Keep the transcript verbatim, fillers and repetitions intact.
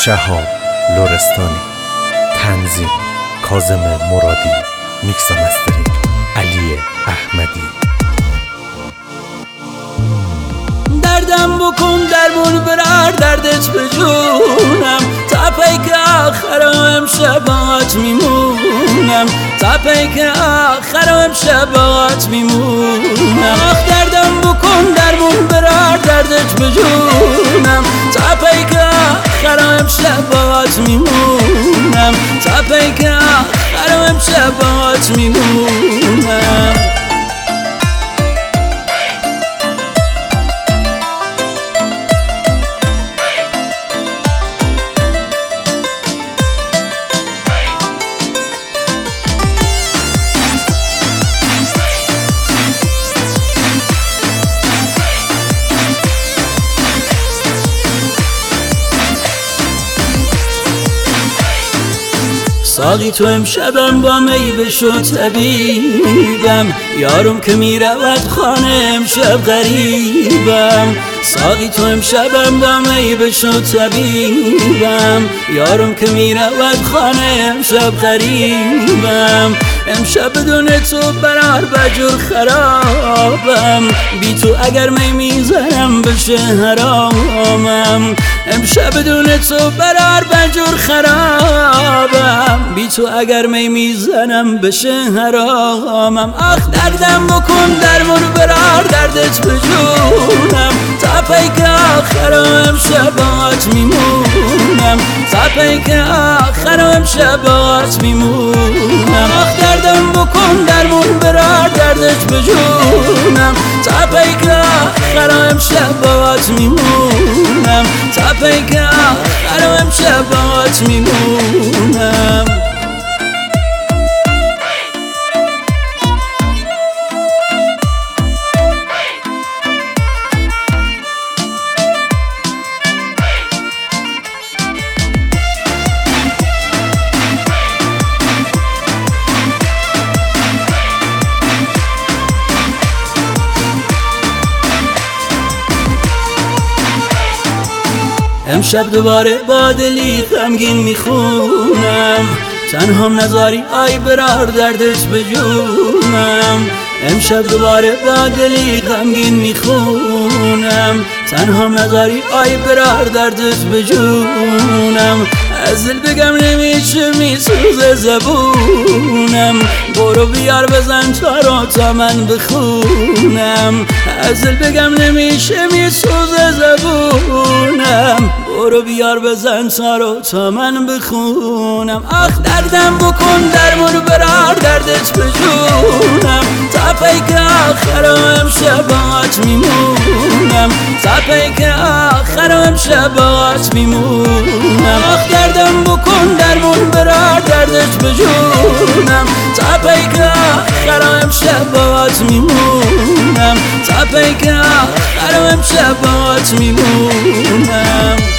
شهاب لرستانی. تنظیم کاظم مرادی. میکس و مسترینگ علی احمدی. دردم بکن درمون برار دردت به جونم، تا پیک آخر امشبات میمونم، تا پیک آخر امشبات میمونم. آخ دردم بکن درمون برار دردت به جونم، تا پیک آخر امشبات میمونم، تا پیک آخر امشبات میمونم. ساقی تو امشبم با می بشو طبیبم، یارم که میرود خانه امشب غریبم. ساقی تو امشبم با می بشو طبیبم، یارم که میرود خانه امشب غریبم. امشب بدون تو برار بجور خرابم، بی تو اگر می میزنم بشه حرامم. امشب بدون تو برار بجور خرابم، بی تو اگر می میزنم بشه حرامم. آخ دردم بکن درمون برار دردت به جونم، تا پیک آخر امشبات میمونم، تا پیک آخر امشبات میمونم. آخ دردم بکن درمون برار دردت به جونم، تا پیک آخر امشبات میمونم، تا پیک آخر امشبات میمونم. امشب دوباره با دلی غمگین میخونم، تنهام نذاری آی برار دردت به جونم. امشب دوباره با دلی غمگین میخونم، تنهام نذاری آی برار دردت به جونم. از دل بگم نمیشه میسوزه زبونم، برو بیار بزن تارو تا من بخونم. از دل بگم نمیشه میسوزه زبونم، برو بیار بزن تارو تا من بخونم. آخ دردم بکن درمون برار دردت به جونم، تا پیک آخر امشبات میمونم، تا پیک آخر امشبات میمونم. آخ دردم بکن درمون برار دردت به جونم، تا پیک آخر امشبات میمونم، تا پیک آخر امشبات میمونم.